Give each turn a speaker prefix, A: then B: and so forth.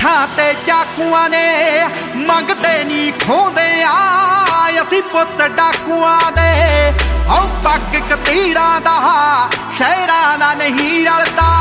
A: ਅੱਖਾਂ ਤੇ ਚਾਕੂਆਂ ਨੇ ਮੰਗਦੇ ਨੀ ਖੋਂਦੇ ਆ ਅਸੀਂ ਪੁੱਤ ਡਾਕੂਆਂ ਦੇ। ਓ ਪੱਗ ਕਤੀੜਾਂ ਦਾ ਸ਼ਹਿਰਾਂ ਦਾ ਨਹੀਂ ਰਲਦਾ